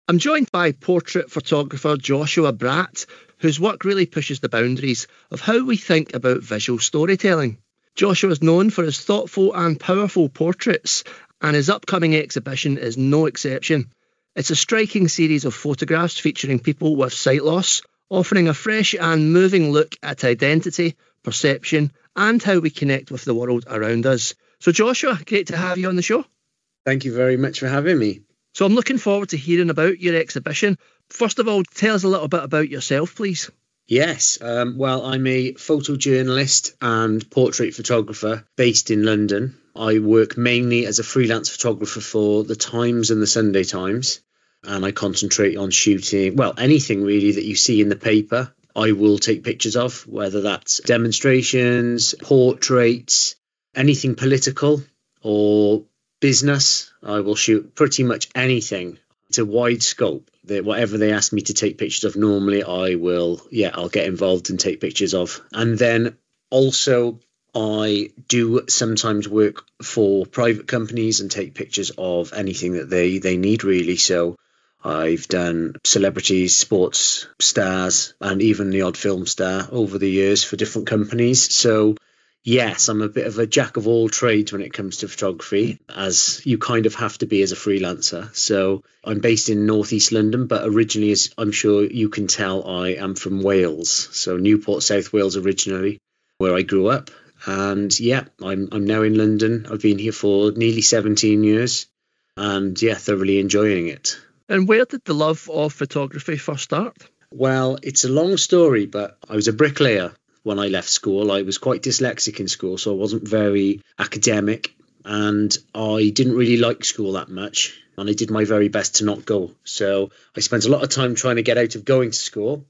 I'm joined by portrait photographer Joshua Bratt, whose work really pushes the boundaries of how we think about visual storytelling. Joshua is known for his thoughtful and powerful portraits, and his upcoming exhibition is no exception. It's a striking series of photographs featuring people with sight loss, offering a fresh and moving look at identity, perception, and how we connect with the world around us. So Joshua, great to have you on the show. Thank you very much for having me. So I'm looking forward to hearing about your exhibition. First of all, tell us a little bit about yourself, please. Yes, well, I'm a photojournalist and portrait photographer based in London. I work mainly as a freelance photographer for the Times and the Sunday Times, and I concentrate on shooting, well, anything really that you see in the paper, I will take pictures of, whether that's demonstrations, portraits, anything political or business. I will shoot pretty much anything. It's a wide scope. Whatever they ask me to take pictures of normally, I'll get involved and take pictures of. And then also I do sometimes work for private companies and take pictures of anything that they need really. So I've done celebrities, sports stars, and even the odd film star over the years for different companies. So yes, I'm a bit of a jack of all trades when it comes to photography, as you kind of have to be as a freelancer. So I'm based in northeast London, but originally, as I'm sure you can tell, I am from Wales. So Newport, South Wales originally, where I grew up. And yeah, I'm now in London. I've been here for nearly 17 years and yeah, thoroughly enjoying it. And where did the love of photography first start? Well, it's a long story, but I was a bricklayer. When I left school, I was quite dyslexic in school, so I wasn't very academic and I didn't really like school that much and I did my very best to not go. So I spent a lot of time trying to get out of going to school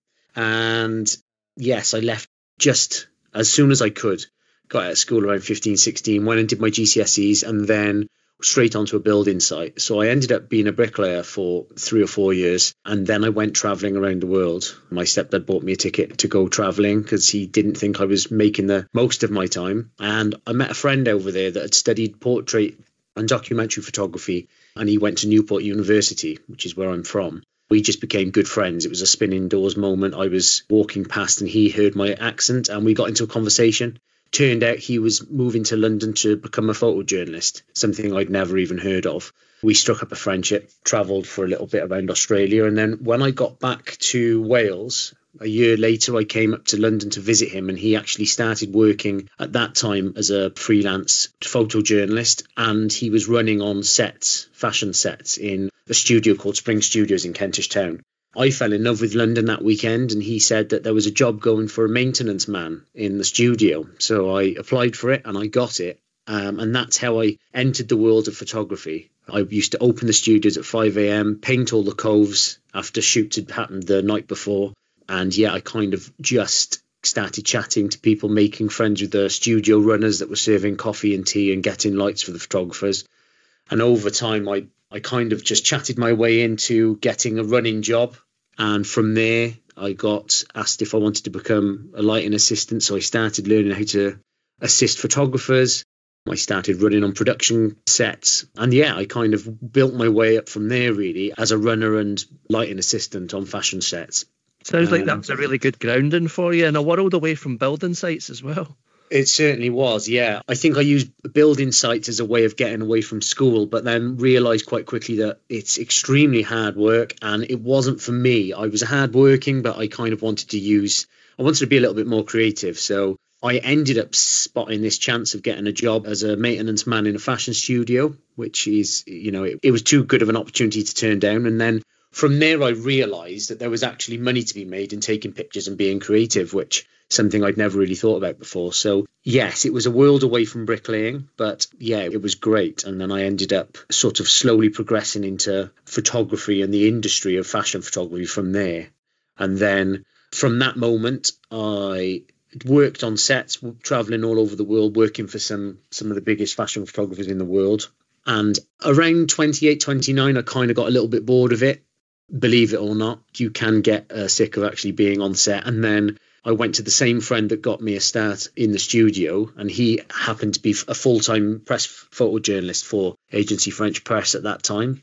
and yes, I left just as soon as I could. Got out of school around 15, 16, went and did my GCSEs and then straight onto a building site. So I ended up being a bricklayer for 3 or 4 years and then I went travelling around the world. My stepdad bought me a ticket to go travelling because he didn't think I was making the most of my time. And I met a friend over there that had studied portrait and documentary photography and he went to Newport University, which is where I'm from. We just became good friends. It was a spinning doors moment. I was walking past and he heard my accent and we got into a conversation. Turned out he was moving to London to become a photojournalist, something I'd never even heard of. We struck up a friendship, travelled for a little bit around Australia. And then when I got back to Wales, a year later, I came up to London to visit him. And he actually started working at that time as a freelance photojournalist. And he was running on sets, fashion sets in a studio called Spring Studios in Kentish Town. I fell in love with London that weekend and he said that there was a job going for a maintenance man in the studio. So I applied for it and I got it. And that's how I entered the world of photography. I used to open the studios at 5 a.m, paint all the coves after shoots had happened the night before. And yeah, I kind of just started chatting to people, making friends with the studio runners that were serving coffee and tea and getting lights for the photographers. And over time, I kind of just chatted my way into getting a running job. And from there, I got asked if I wanted to become a lighting assistant. So I started learning how to assist photographers. I started running on production sets. And yeah, I kind of built my way up from there, really, as a runner and lighting assistant on fashion sets. Sounds like that was a really good grounding for you in a world away from building sites as well. It certainly was, yeah. I think I used building sites as a way of getting away from school, but then realised quite quickly that it's extremely hard work and it wasn't for me. I was hard working, but I kind of wanted to be a little bit more creative. So I ended up spotting this chance of getting a job as a maintenance man in a fashion studio, which is, it was too good of an opportunity to turn down. And then from there, I realised that there was actually money to be made in taking pictures and being creative, which something I'd never really thought about before. So yes, it was a world away from bricklaying, but yeah, it was great. And then I ended up sort of slowly progressing into photography and the industry of fashion photography from there. And then from that moment, I worked on sets, traveling all over the world, working for some of the biggest fashion photographers in the world. And around 28, 29, I kind of got a little bit bored of it. Believe it or not, you can get sick of actually being on set. And then I went to the same friend that got me a start in the studio, and he happened to be a full-time press photojournalist for Agency French Press at that time.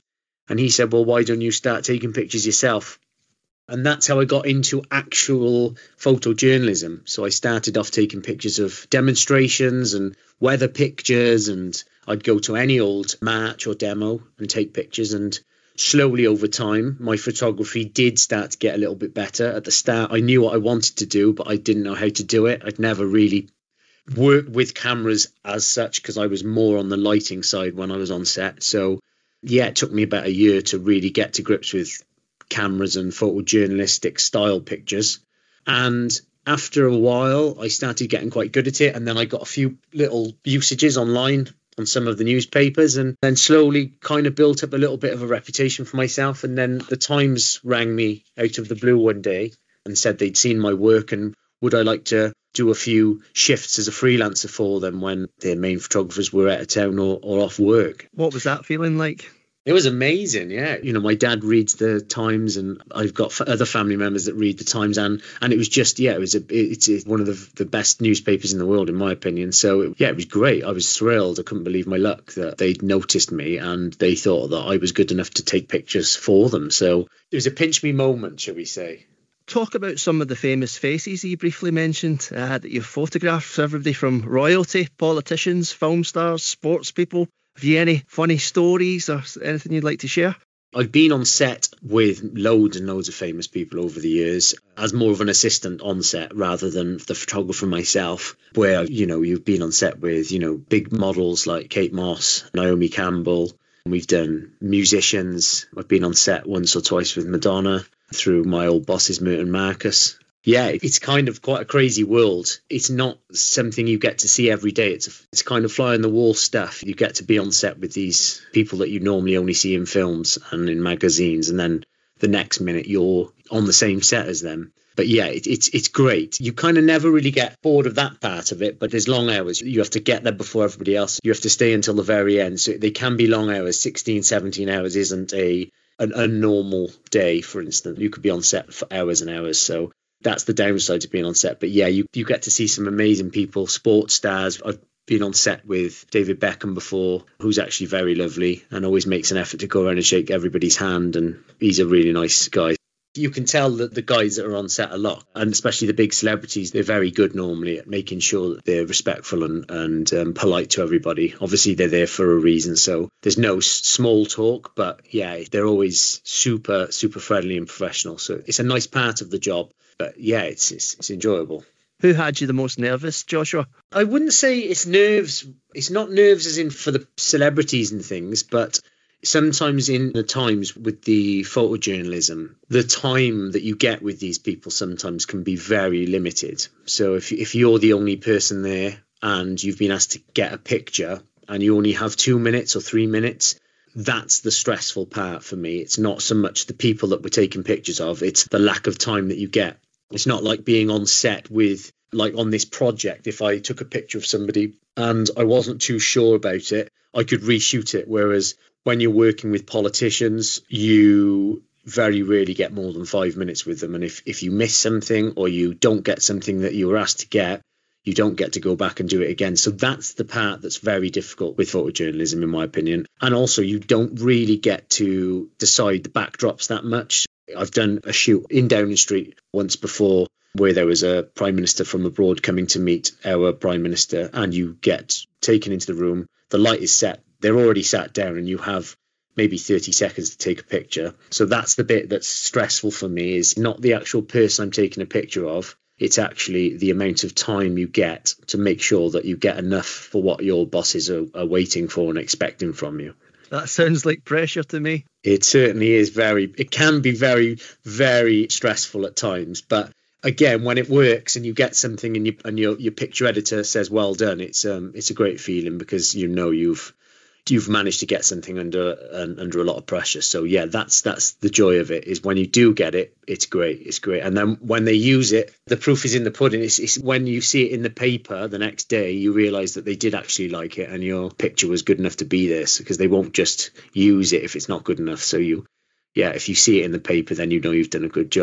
And he said, well, why don't you start taking pictures yourself? And that's how I got into actual photojournalism. So I started off taking pictures of demonstrations and weather pictures, and I'd go to any old match or demo and take pictures. And slowly over time, my photography did start to get a little bit better. At the start, I knew what I wanted to do, but I didn't know how to do it. I'd never really worked with cameras as such because I was more on the lighting side when I was on set. So yeah, it took me about a year to really get to grips with cameras and photojournalistic style pictures. And after a while, I started getting quite good at it. And then I got a few little usages online on some of the newspapers, and then slowly kind of built up a little bit of a reputation for myself. And then the Times rang me out of the blue one day and said they'd seen my work and would I like to do a few shifts as a freelancer for them when their main photographers were out of town or off work. What was that feeling like? It was amazing, yeah. You know, my dad reads the Times, and I've got other family members that read the Times, and it was just, yeah, it's one of the best newspapers in the world, in my opinion. So, yeah, it was great. I was thrilled. I couldn't believe my luck that they'd noticed me and they thought that I was good enough to take pictures for them. So it was a pinch me moment, shall we say. Talk about some of the famous faces you briefly mentioned that you've photographed, everybody from royalty, politicians, film stars, sports people. Have you any funny stories or anything you'd like to share? I've been on set with loads and loads of famous people over the years as more of an assistant on set rather than the photographer myself, where, you know, you've been on set with, you know, big models like Kate Moss, Naomi Campbell. We've done musicians. I've been on set once or twice with Madonna through my old bosses, Merton Marcus. Yeah, it's kind of quite a crazy world. It's not something you get to see every day. It's kind of fly on the wall stuff. You get to be on set with these people that you normally only see in films and in magazines, and then the next minute you're on the same set as them. But yeah, it's great. You kind of never really get bored of that part of it, but there's long hours. You have to get there before everybody else. You have to stay until the very end. So they can be long hours. 16, 17 hours isn't a normal day, for instance. You could be on set for hours and hours. So that's the downside to being on set. But yeah, you get to see some amazing people, sports stars. I've been on set with David Beckham before, who's actually very lovely and always makes an effort to go around and shake everybody's hand. And he's a really nice guy. You can tell that the guys that are on set a lot, and especially the big celebrities, they're very good normally at making sure that they're respectful and polite to everybody. Obviously, they're there for a reason, so there's no small talk, but yeah, they're always super, super friendly and professional. So it's a nice part of the job, but yeah, it's enjoyable. Who had you the most nervous, Joshua? I wouldn't say it's nerves. It's not nerves as in for the celebrities and things, but sometimes in the Times with the photojournalism, the time that you get with these people sometimes can be very limited. So if you're the only person there and you've been asked to get a picture and you only have 2 minutes or 3 minutes, that's the stressful part for me. It's not so much the people that we're taking pictures of, it's the lack of time that you get. It's not like being on set with, like on this project, if I took a picture of somebody and I wasn't too sure about it, I could reshoot it. Whereas when you're working with politicians, you very rarely get more than 5 minutes with them. And if you miss something or you don't get something that you were asked to get, you don't get to go back and do it again. So that's the part that's very difficult with photojournalism, in my opinion. And also, you don't really get to decide the backdrops that much. I've done a shoot in Downing Street once before where there was a prime minister from abroad coming to meet our prime minister, and you get taken into the room. The light is set. They're already sat down and you have maybe 30 seconds to take a picture. So that's the bit that's stressful for me, is not the actual person I'm taking a picture of. It's actually the amount of time you get to make sure that you get enough for what your bosses are waiting for and expecting from you. That sounds like pressure to me. It certainly is it can be very, very stressful at times. But again, when it works and you get something and your picture editor says, well done, it's a great feeling because you know you've managed to get something under a lot of pressure. So yeah, that's the joy of it, is when you do get it, it's great. And then when they use it, the proof is in the pudding. It's when you see it in the paper the next day, you realize that they did actually like it and your picture was good enough to be this, because they won't just use it if it's not good enough. So if you see it in the paper, then you know you've done a good job.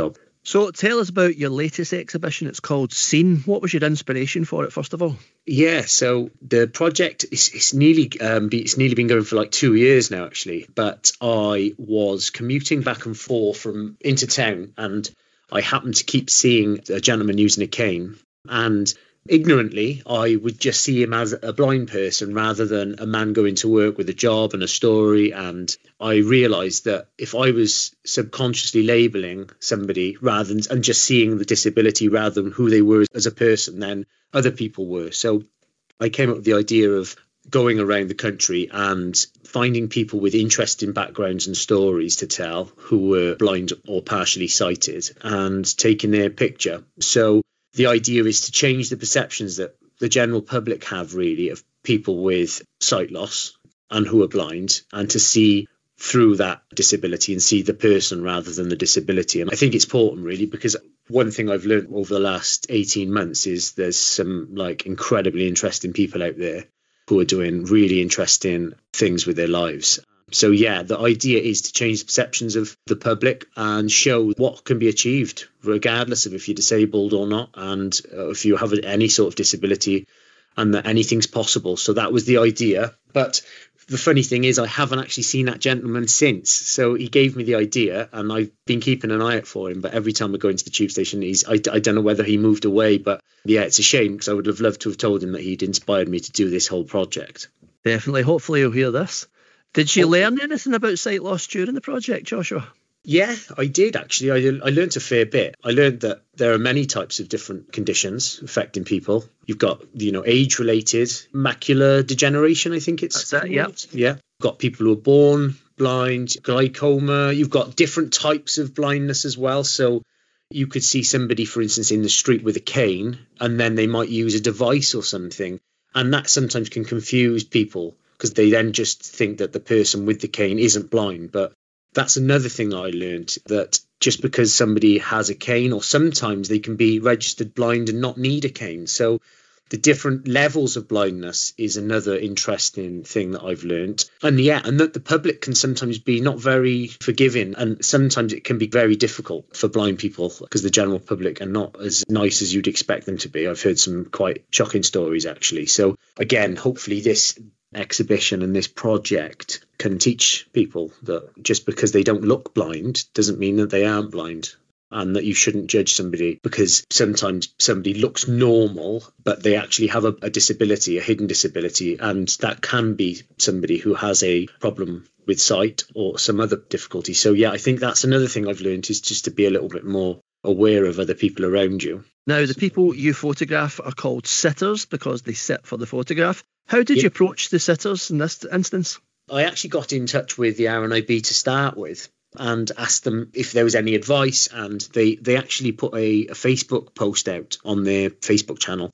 So tell us about your latest exhibition. It's called Scene. What was your inspiration for it, first of all? Yeah, so the project it's nearly been going for like 2 years now, actually. But I was commuting back and forth from into town, and I happened to keep seeing a gentleman using a cane, and ignorantly I would just see him as a blind person rather than a man going to work with a job and a story. And I realized that if I was subconsciously labeling somebody rather than and just seeing the disability rather than who they were as a person, then other people were. So I came up with the idea of going around the country and finding people with interesting backgrounds and stories to tell who were blind or partially sighted and taking their picture. So the idea is to change the perceptions that the general public have, really, of people with sight loss and who are blind, and to see through that disability and see the person rather than the disability. And I think it's important, really, because one thing I've learned over the last 18 months is there's some like incredibly interesting people out there who are doing really interesting things with their lives. So yeah, the idea is to change the perceptions of the public and show what can be achieved, regardless of if you're disabled or not, and if you have any sort of disability, and that anything's possible. So that was the idea. But the funny thing is I haven't actually seen that gentleman since. So he gave me the idea and I've been keeping an eye out for him. But every time I go into the tube station, I don't know whether he moved away. But yeah, it's a shame because I would have loved to have told him that he'd inspired me to do this whole project. Definitely. Hopefully he'll hear this. Did you learn anything about sight loss during the project, Joshua? Yeah, I did actually. I learned a fair bit. I learned that there are many types of different conditions affecting people. You've got, age-related macular degeneration, I think it's That's it, yeah. Yeah. You've got people who are born blind, glaucoma. You've got different types of blindness as well. So you could see somebody, for instance, in the street with a cane, and then they might use a device or something. And that sometimes can confuse people because they then just think that the person with the cane isn't blind. But that's another thing that I learned, that just because somebody has a cane, or sometimes they can be registered blind and not need a cane. So the different levels of blindness is another interesting thing that I've learned. And that the public can sometimes be not very forgiving, and sometimes it can be very difficult for blind people because the general public are not as nice as you'd expect them to be. I've heard some quite shocking stories, actually. So again, hopefully this exhibition and this project can teach people that just because they don't look blind doesn't mean that they aren't blind, and that you shouldn't judge somebody because sometimes somebody looks normal but they actually have a disability, a hidden disability, and that can be somebody who has a problem with sight or some other difficulty. So yeah, I think that's another thing I've learned, is just to be a little bit more aware of other people around you. Now, the people you photograph are called sitters because they sit for the photograph. How did you approach the sitters in this instance? I actually got in touch with the RNIB to start with and asked them if there was any advice, and they actually put a Facebook post out on their Facebook channel,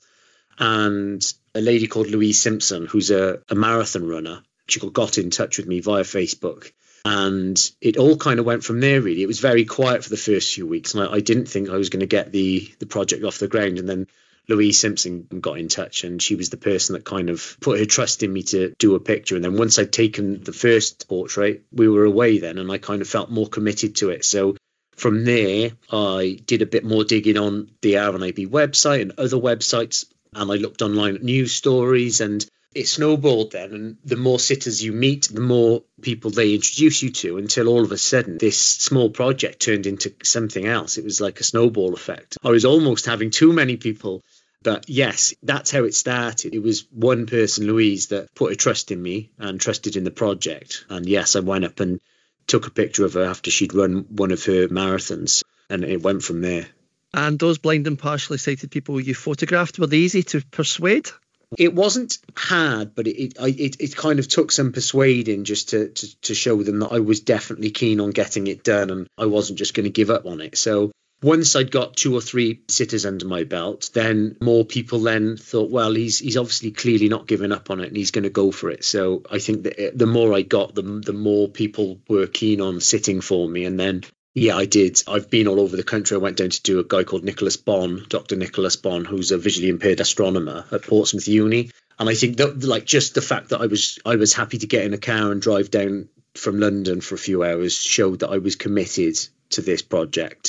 and a lady called Louise Simpson, who's a marathon runner, she got in touch with me via Facebook. And it all kind of went from there, really. It was very quiet for the first few weeks, and I didn't think I was going to get the project off the ground. And then Louise Simpson got in touch, and she was the person that kind of put her trust in me to do a picture. And then once I'd taken the first portrait, we were away then, and I kind of felt more committed to it. So from there, I did a bit more digging on the RNIB website and other websites, and I looked online at news stories, and it snowballed then. And the more sitters you meet, the more people they introduce you to, until all of a sudden this small project turned into something else. It was like a snowball effect. I was almost having too many people. But yes, that's how it started. It was one person, Louise, that put a trust in me and trusted in the project. And yes, I went up and took a picture of her after she'd run one of her marathons, and it went from there. And those blind and partially sighted people you photographed, were they easy to persuade? It wasn't hard, but it kind of took some persuading just to show them that I was definitely keen on getting it done, and I wasn't just going to give up on it. So once I'd got 2 or 3 sitters under my belt, then more people then thought, well, he's obviously clearly not giving up on it and he's going to go for it. So I think that the more I got, the more people were keen on sitting for me. And then, yeah, I did. I've been all over the country. I went down to do a guy called Nicholas Bonn, Dr. Nicholas Bonn, who's a visually impaired astronomer at Portsmouth Uni. And I think that, like, just the fact that I was happy to get in a car and drive down from London for a few hours showed that I was committed to this project.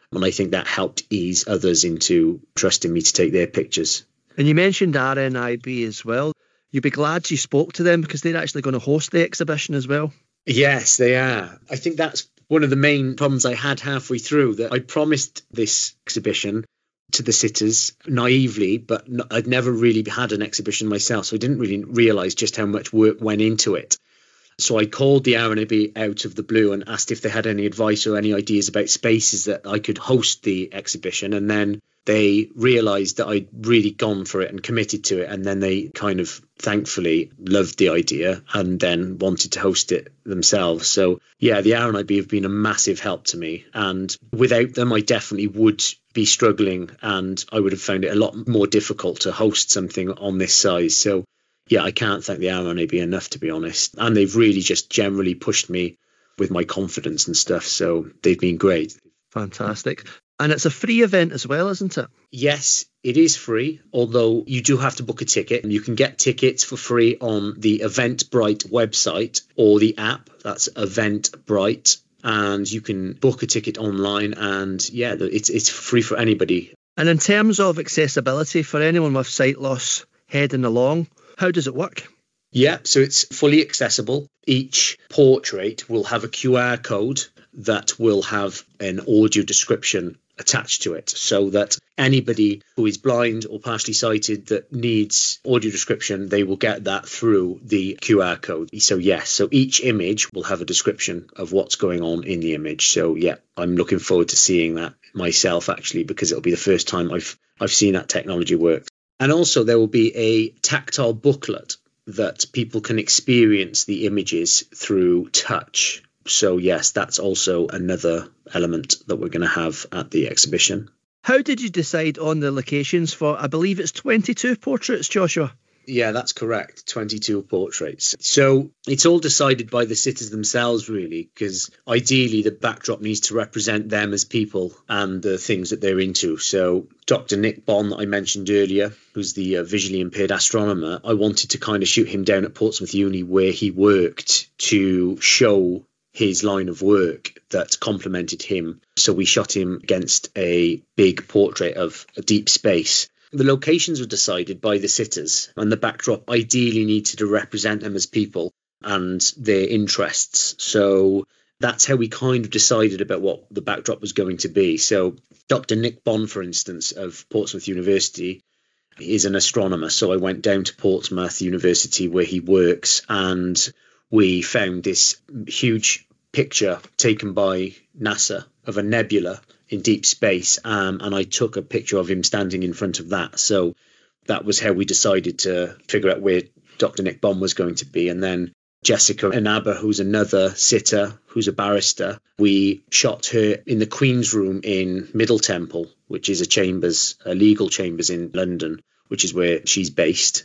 And I think that helped ease others into trusting me to take their pictures. And you mentioned RNIB as well. You'd be glad you spoke to them because they're actually going to host the exhibition as well. Yes, they are. I think that's one of the main problems I had halfway through, that I promised this exhibition to the sitters naively, but I'd never really had an exhibition myself, so I didn't really realise just how much work went into it. So I called the RNIB out of the blue and asked if they had any advice or any ideas about spaces that I could host the exhibition. And then they realised that I'd really gone for it and committed to it. And then they kind of thankfully loved the idea and then wanted to host it themselves. So yeah, the RNIB have been a massive help to me. And without them, I definitely would be struggling and I would have found it a lot more difficult to host something on this size. So yeah, I can't thank the RNIB enough, to be honest. And they've really just generally pushed me with my confidence and stuff. So they've been great. Fantastic. And it's a free event as well, isn't it? Yes, it is free, although you do have to book a ticket. And you can get tickets for free on the Eventbrite website or the app. That's Eventbrite. And you can book a ticket online. And yeah, it's free for anybody. And in terms of accessibility for anyone with sight loss heading along, how does it work? Yeah, so it's fully accessible. Each portrait will have a QR code that will have an audio description attached to it, so that anybody who is blind or partially sighted that needs audio description, they will get that through the QR code. So yes, so each image will have a description of what's going on in the image. So yeah, I'm looking forward to seeing that myself, actually, because it'll be the first time I've seen that technology work. And also there will be a tactile booklet that people can experience the images through touch. So yes, that's also another element that we're going to have at the exhibition. How did you decide on the locations for, I believe it's 22 portraits, Joshua? Yeah, that's correct. 22 portraits. So it's all decided by the sitters themselves, really, because ideally the backdrop needs to represent them as people and the things that they're into. So Dr. Nick Bond, that I mentioned earlier, who's the visually impaired astronomer, I wanted to kind of shoot him down at Portsmouth Uni where he worked to show his line of work that complemented him. So we shot him against a big portrait of a deep space. The locations were decided by the sitters, and the backdrop ideally needed to represent them as people and their interests. So that's how we kind of decided about what the backdrop was going to be. So Dr. Nick Bond, for instance, of Portsmouth University, is an astronomer. So I went down to Portsmouth University where he works, and we found this huge picture taken by NASA of a nebula in deep space, and I took a picture of him standing in front of that. So that was how we decided to figure out where Dr. Nick Bond was going to be. And then Jessica Inaba, who's another sitter, who's a barrister, we shot her in the Queen's Room in Middle Temple, which is a legal chambers in London, which is where she's based.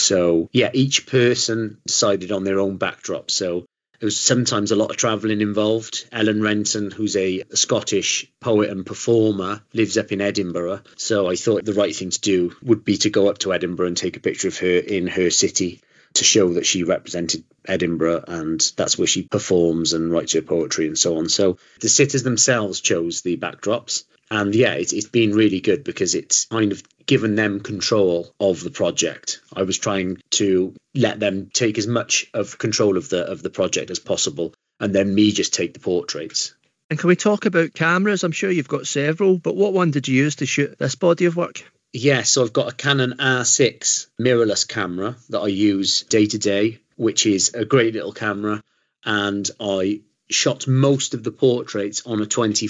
So yeah, each person decided on their own backdrop. So there was sometimes a lot of travelling involved. Ellen Renton, who's a Scottish poet and performer, lives up in Edinburgh. So I thought the right thing to do would be to go up to Edinburgh and take a picture of her in her city to show that she represented Edinburgh, and that's where she performs and writes her poetry and so on. So the sitters themselves chose the backdrops. And yeah, it's been really good because it's kind of given them control of the project. I was trying to let them take as much of control of the project as possible, and then me just take the portraits. And can we talk about cameras? I'm sure you've got several, but what one did you use to shoot this body of work? Yeah, so I've got a Canon R6 mirrorless camera that I use day to day, which is a great little camera, and I shot most of the portraits on a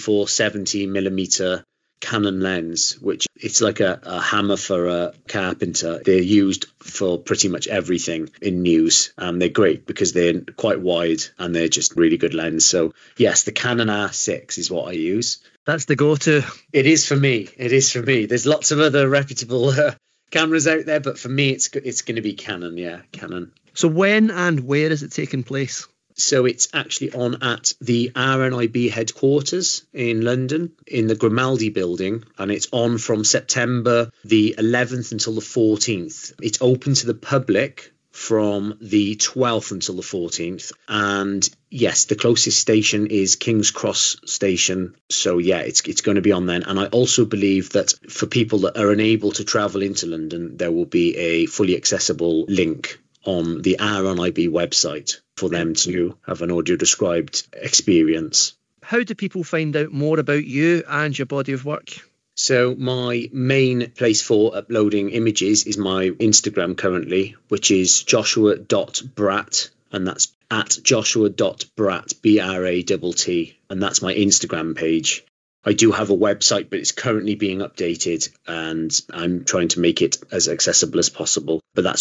24-70mm Canon lens, which it's like a hammer for a carpenter. They're used for pretty much everything in news, and they're great because they're quite wide and they're just really good lens. So yes, the Canon R6 is what I use. That's the go-to. It is for me. There's lots of other reputable cameras out there, but for me it's going to be Canon. Yeah, Canon. So when and where is it taking place? So it's actually on at the RNIB headquarters in London in the Grimaldi building, and it's on from September the 11th until the 14th. It's open to the public from the 12th until the 14th. And yes, the closest station is King's Cross Station. So yeah, it's going to be on then. And I also believe that for people that are unable to travel into London, there will be a fully accessible link on the RNIB website for them to have an audio described experience. How do people find out more about you and your body of work? So my main place for uploading images is my Instagram currently, which is joshua.bratt, and that's at joshua.bratt, B-R-A-T-T, and that's my Instagram page. I do have a website, but it's currently being updated, and I'm trying to make it as accessible as possible. But that's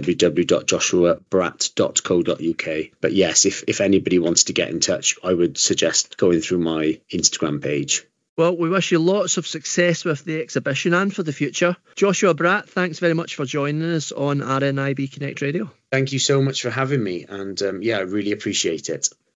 www.joshuabratt.co.uk. But yes, if anybody wants to get in touch, I would suggest going through my Instagram page. Well, we wish you lots of success with the exhibition and for the future. Joshua Bratt, thanks very much for joining us on RNIB Connect Radio. Thank you so much for having me. And I really appreciate it.